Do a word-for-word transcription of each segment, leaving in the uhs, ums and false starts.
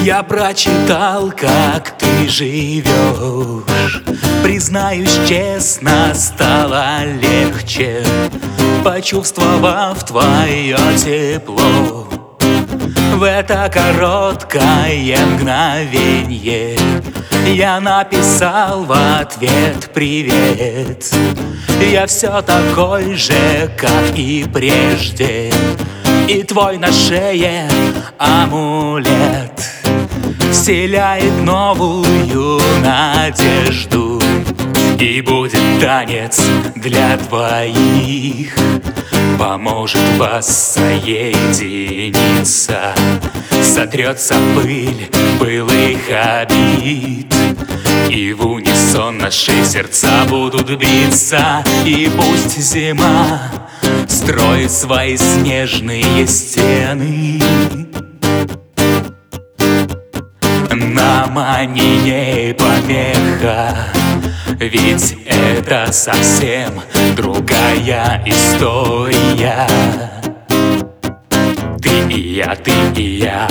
Я прочитал, как ты живешь. Признаюсь честно, стало легче, почувствовав твое тепло. В это короткое мгновенье я написал в ответ привет. Я все такой же, как и прежде, и твой на шее амулет вселяет новую надежду. И будет танец для двоих, поможет вас соединиться. Сотрется пыль былых обид, и в унисон наши сердца будут биться. И пусть зима строит свои снежные стены, нам они не помеха, ведь это совсем другая история. Ты и я, ты и я.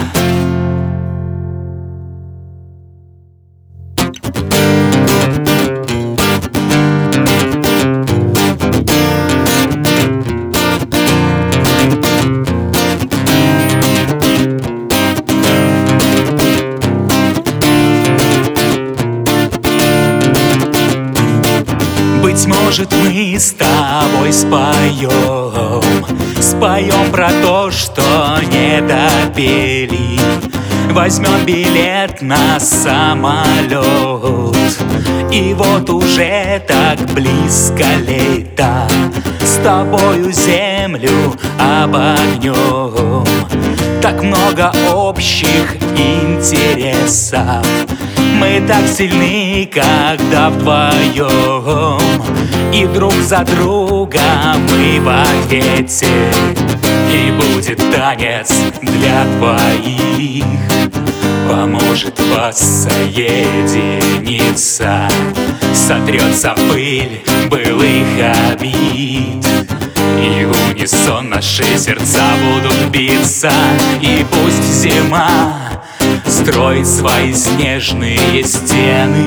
Быть может, мы с тобой споем, споем про то, что не допели. Возьмем билет на самолет, и вот уже так близко лето. С тобою землю обогнем, так много общих интересов. Мы так сильны, когда вдвоем, и друг за друга мы в ответе. И будет танец для двоих, поможет вас соединиться. Сотрется пыль былых обид, и в унисон наши сердца будут биться. И пусть зима строит свои снежные стены,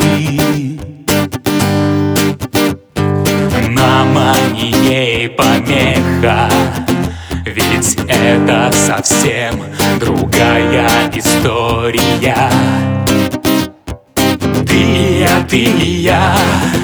нам они не помеха, ведь это совсем другая история. Ты и я, ты и я.